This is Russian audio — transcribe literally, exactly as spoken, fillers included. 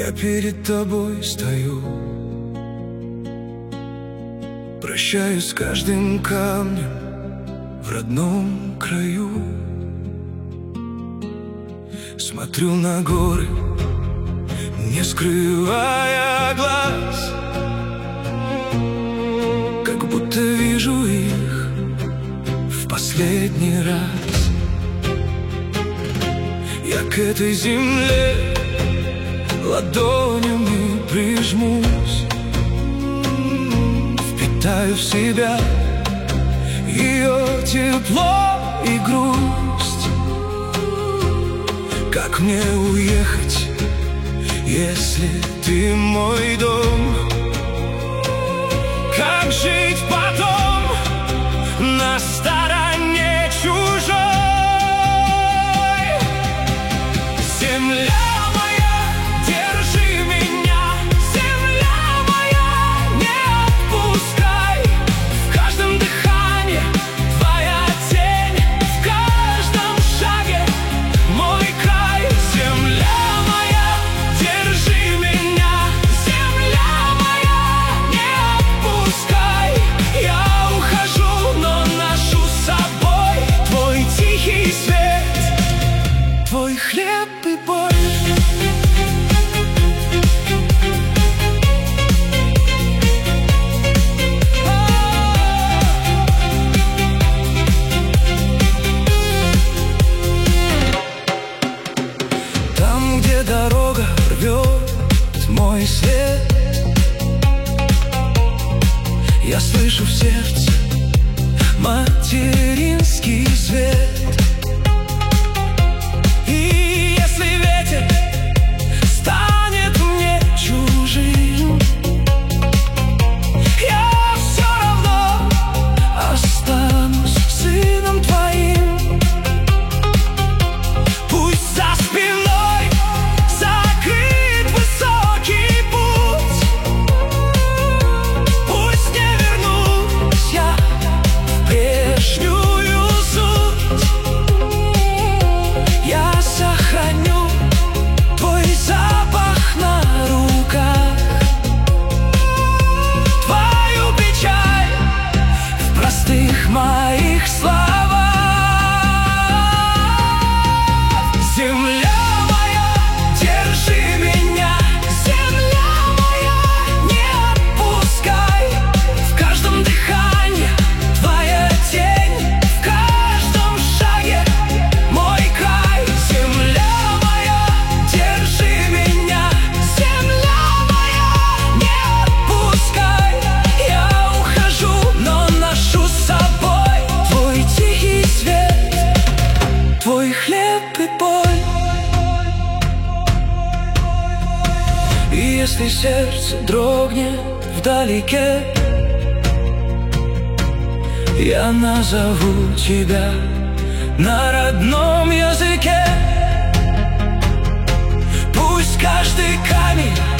Я перед тобой стою, прощаюсь с каждым камнем в родном краю. Смотрю на горы, не скрывая глаз, как будто вижу их в последний раз. Я к этой земле ладонями прижмусь, впитаю в себя ее тепло и грусть. Как мне уехать, если ты мой дом? Как жить потом на стороне чужой? Земля твой хлеб и боль. Там, где дорога рвет мой свет, я слышу в сердце материнский свет. Моих словах земля моя, держи меня, земля моя, не отпускай. В каждом дыхании твоя тень, в каждом шаге мой край. Земля моя, держи меня, земля моя, не отпускай. Я ухожу, но ношу с собой твой хлеб и боль. И если сердце дрогнет вдалеке, я назову тебя на родном языке. Пусть каждый камень